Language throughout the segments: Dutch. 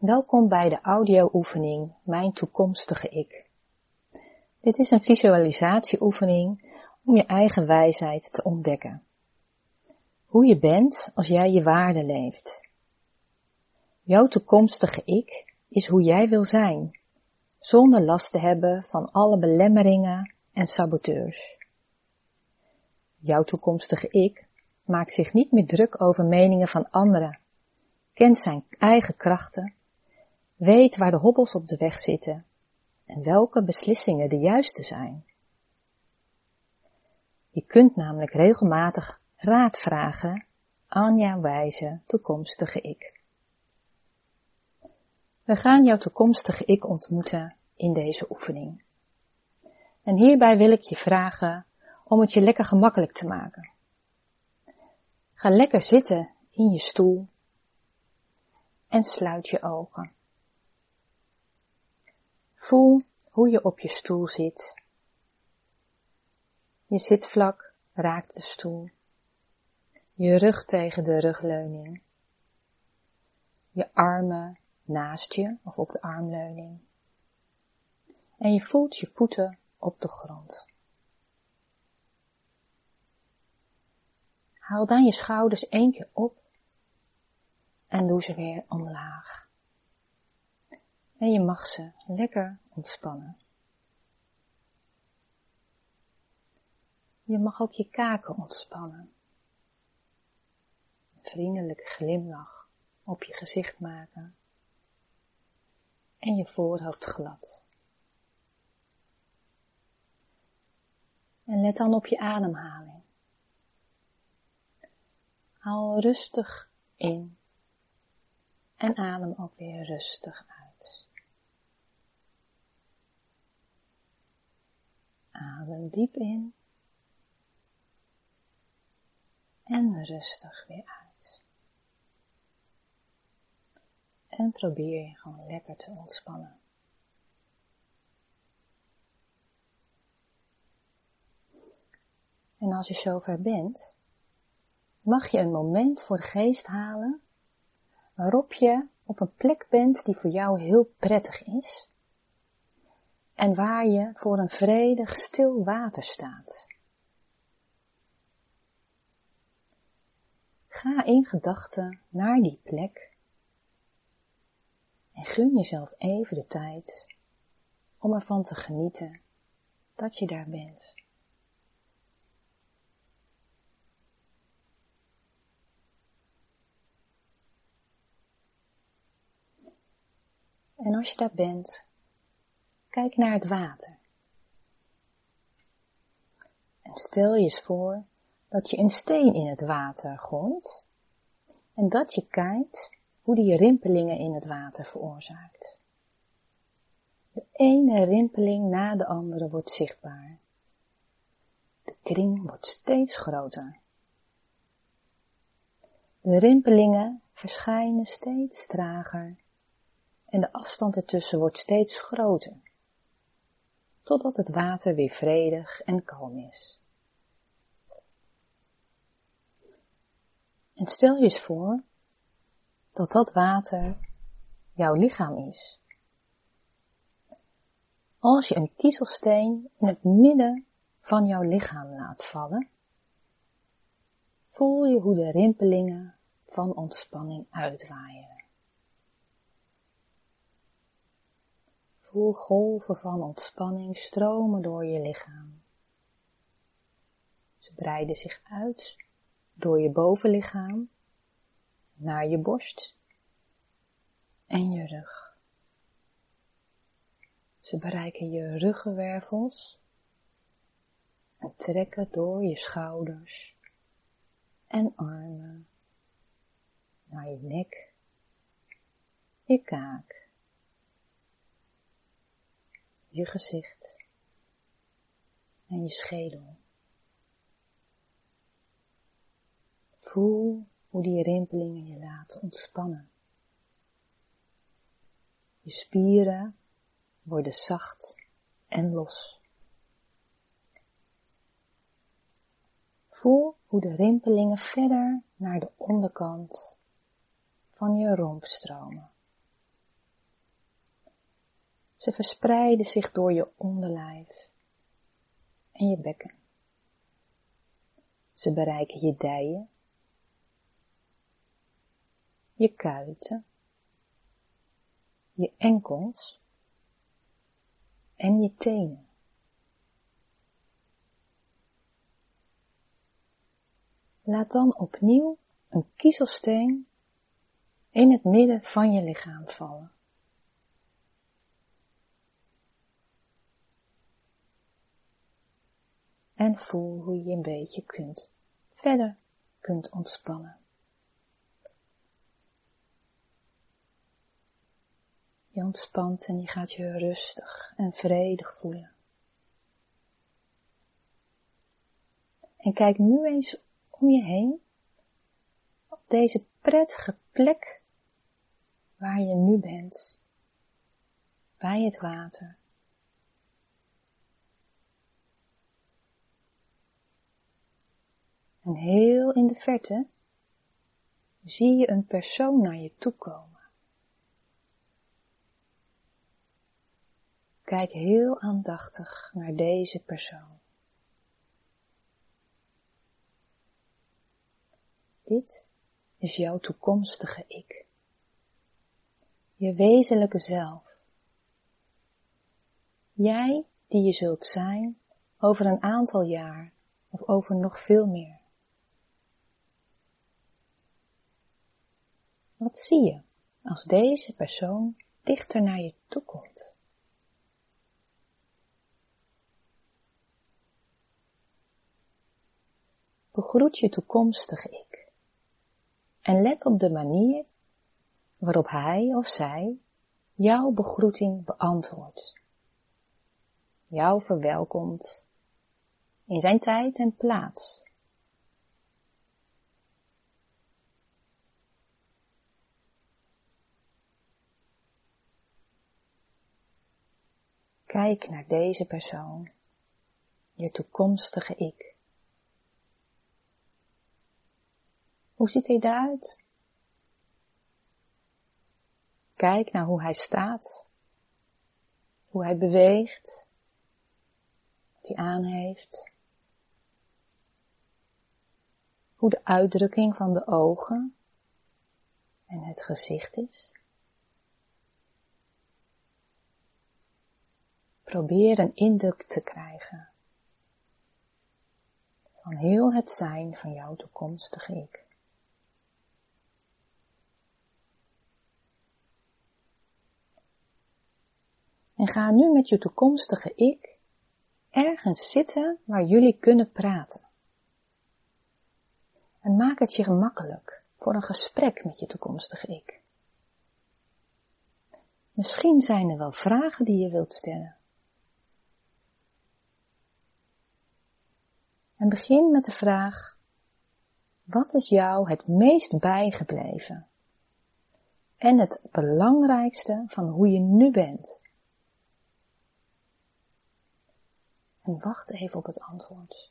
Welkom bij de audio-oefening Mijn toekomstige ik. Dit is een visualisatieoefening om je eigen wijsheid te ontdekken. Hoe je bent als jij je waarde leeft. Jouw toekomstige ik is hoe jij wil zijn, zonder last te hebben van alle belemmeringen en saboteurs. Jouw toekomstige ik maakt zich niet meer druk over meningen van anderen, kent zijn eigen krachten, weet waar de hobbels op de weg zitten en welke beslissingen de juiste zijn. Je kunt namelijk regelmatig raad vragen aan jouw wijze toekomstige ik. We gaan jouw toekomstige ik ontmoeten in deze oefening. En hierbij wil ik je vragen om het je lekker gemakkelijk te maken. Ga lekker zitten in je stoel en sluit je ogen. Voel hoe je op je stoel zit. Je zitvlak raakt de stoel. Je rug tegen de rugleuning. Je armen naast je of op de armleuning. En je voelt je voeten op de grond. Haal dan je schouders 1 keer op en doe ze weer omlaag. En je mag ze lekker ontspannen. Je mag ook je kaken ontspannen. Een vriendelijke glimlach op je gezicht maken. En je voorhoofd glad. En let dan op je ademhaling. Haal rustig in. En adem ook weer rustig uit. Adem diep in. En rustig weer uit. En probeer je gewoon lekker te ontspannen. En als je zover bent, mag je een moment voor de geest halen waarop je op een plek bent die voor jou heel prettig is en waar je voor een vredig stil water staat. Ga in gedachten naar die plek en gun jezelf even de tijd om ervan te genieten dat je daar bent. En als je daar bent, kijk naar het water. En stel je eens voor dat je een steen in het water gooit en dat je kijkt hoe die rimpelingen in het water veroorzaakt. De ene rimpeling na de andere wordt zichtbaar. De kring wordt steeds groter. De rimpelingen verschijnen steeds trager en de afstand ertussen wordt steeds groter, totdat het water weer vredig en kalm is. En stel je eens voor dat dat water jouw lichaam is. Als je een kiezelsteen in het midden van jouw lichaam laat vallen, voel je hoe de rimpelingen van ontspanning uitwaaien. Voel golven van ontspanning stromen door je lichaam. Ze breiden zich uit door je bovenlichaam naar je borst en je rug. Ze bereiken je ruggenwervels en trekken door je schouders en armen naar je nek, je kaak, je gezicht en je schedel. Voel hoe die rimpelingen je laten ontspannen. Je spieren worden zacht en los. Voel hoe de rimpelingen verder naar de onderkant van je romp stromen. Ze verspreiden zich door je onderlijf en je bekken. Ze bereiken je dijen, je kuiten, je enkels en je tenen. Laat dan opnieuw een kiezelsteen in het midden van je lichaam vallen. En voel hoe je een beetje verder kunt ontspannen. Je ontspant en je gaat je rustig en vredig voelen. En kijk nu eens om je heen op deze prettige plek waar je nu bent, bij het water. En heel in de verte zie je een persoon naar je toe komen. Kijk heel aandachtig naar deze persoon. Dit is jouw toekomstige ik. Je wezenlijke zelf. Jij die je zult zijn over een aantal jaar of over nog veel meer. Wat zie je als deze persoon dichter naar je toe komt? Begroet je toekomstige ik en let op de manier waarop hij of zij jouw begroeting beantwoordt. Jou verwelkomt in zijn tijd en plaats. Kijk naar deze persoon, je toekomstige ik. Hoe ziet hij eruit? Kijk naar hoe hij staat, hoe hij beweegt, wat hij aan heeft, hoe de uitdrukking van de ogen en het gezicht is. Probeer een indruk te krijgen van heel het zijn van jouw toekomstige ik. En ga nu met je toekomstige ik ergens zitten waar jullie kunnen praten. En maak het je gemakkelijk voor een gesprek met je toekomstige ik. Misschien zijn er wel vragen die je wilt stellen. En begin met de vraag: wat is jou het meest bijgebleven? En het belangrijkste van hoe je nu bent? En wacht even op het antwoord.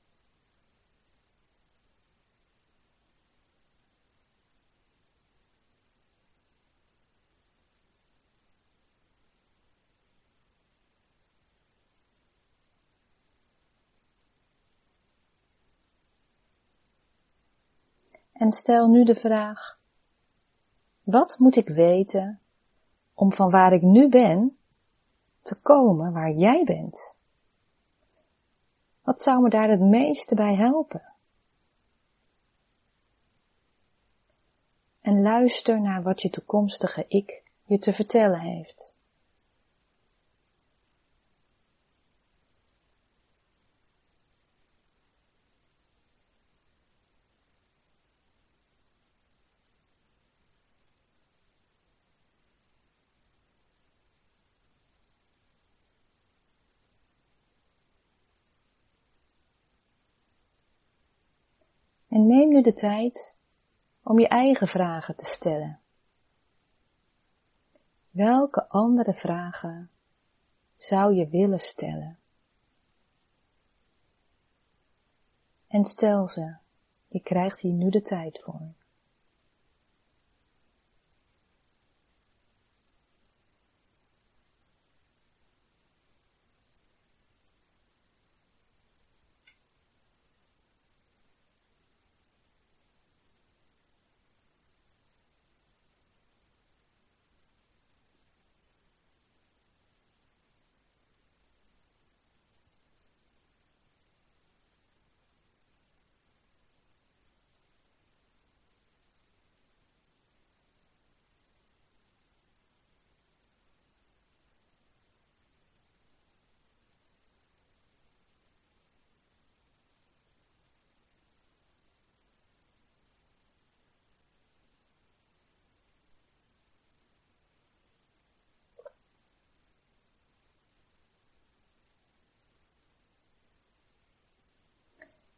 En stel nu de vraag: wat moet ik weten om van waar ik nu ben te komen waar jij bent? Wat zou me daar het meeste bij helpen? En luister naar wat je toekomstige ik je te vertellen heeft. En neem nu de tijd om je eigen vragen te stellen. Welke andere vragen zou je willen stellen? En stel ze, je krijgt hier nu de tijd voor.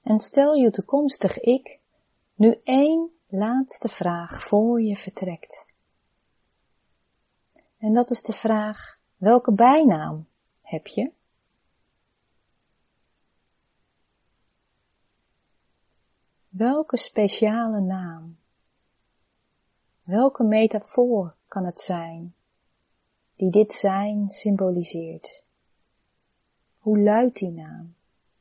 En stel je toekomstig ik nu 1 laatste vraag voor je vertrekt. En dat is de vraag, welke bijnaam heb je? Welke speciale naam? Welke metafoor kan het zijn die dit zijn symboliseert? Hoe luidt die naam?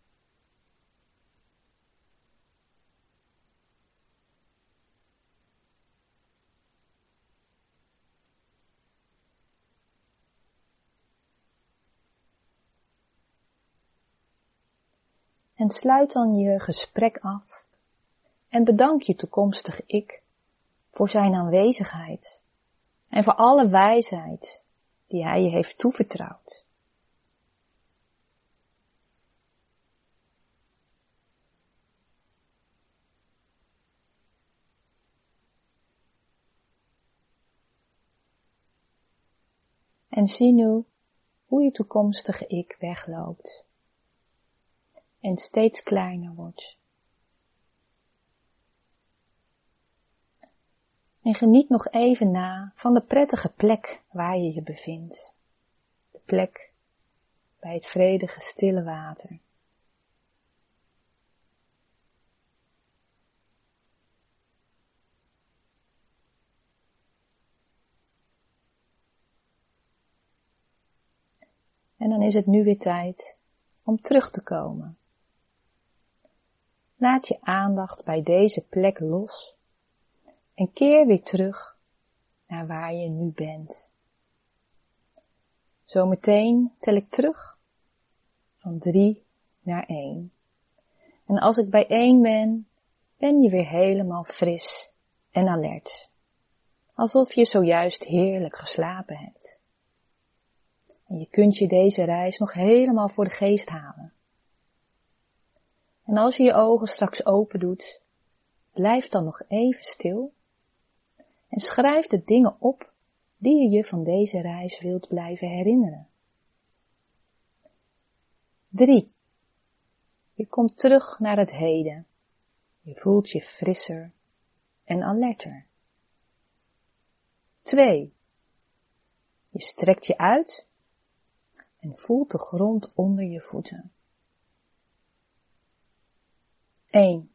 En sluit dan je gesprek af en bedank je toekomstig ik voor zijn aanwezigheid en voor alle wijsheid die hij je heeft toevertrouwd. En zie nu hoe je toekomstige ik wegloopt en steeds kleiner wordt. En geniet nog even na van de prettige plek waar je je bevindt. De plek bij het vredige stille water. En dan is het nu weer tijd om terug te komen. Laat je aandacht bij deze plek los en keer weer terug naar waar je nu bent. Zometeen tel ik terug van 3 naar 1. En als ik bij 1 ben, ben je weer helemaal fris en alert. Alsof je zojuist heerlijk geslapen hebt. En je kunt je deze reis nog helemaal voor de geest halen. En als je je ogen straks open doet, blijf dan nog even stil en schrijf de dingen op die je je van deze reis wilt blijven herinneren. 3. Je komt terug naar het heden. Je voelt je frisser en alerter. 2. Je strekt je uit en voelt de grond onder je voeten. 1.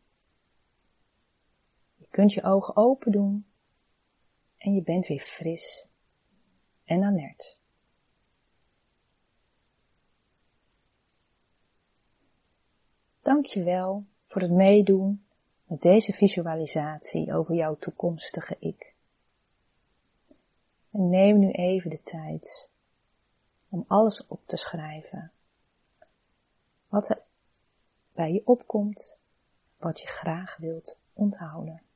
Je kunt je ogen open doen en je bent weer fris en alert. Dank je wel voor het meedoen met deze visualisatie over jouw toekomstige ik. En neem nu even de tijd om alles op te schrijven. Wat er bij je opkomt, wat je graag wilt onthouden.